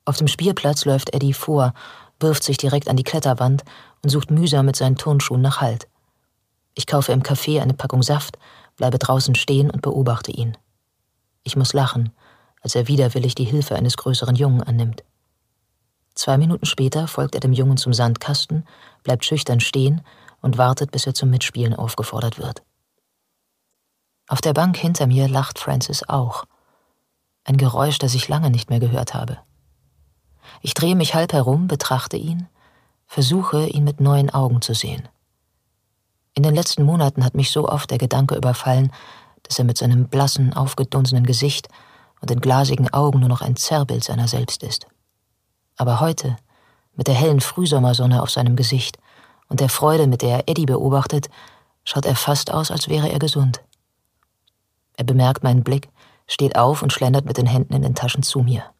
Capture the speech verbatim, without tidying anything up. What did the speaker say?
Auf dem Spielplatz läuft Eddie vor, wirft sich direkt an die Kletterwand und sucht mühsam mit seinen Turnschuhen nach Halt. Ich kaufe im Café eine Packung Saft, bleibe draußen stehen und beobachte ihn. Ich muss lachen, als er widerwillig die Hilfe eines größeren Jungen annimmt. Zwei Minuten später folgt er dem Jungen zum Sandkasten, bleibt schüchtern stehen und wartet, bis er zum Mitspielen aufgefordert wird. Auf der Bank hinter mir lacht Francis auch. Ein Geräusch, das ich lange nicht mehr gehört habe. Ich drehe mich halb herum, betrachte ihn, versuche, ihn mit neuen Augen zu sehen. In den letzten Monaten hat mich so oft der Gedanke überfallen, dass er mit seinem blassen, aufgedunsenen Gesicht und den glasigen Augen nur noch ein Zerrbild seiner selbst ist. Aber heute, mit der hellen Frühsommersonne auf seinem Gesicht und der Freude, mit der er Eddie beobachtet, schaut er fast aus, als wäre er gesund. Er bemerkt meinen Blick, steht auf und schlendert mit den Händen in den Taschen zu mir.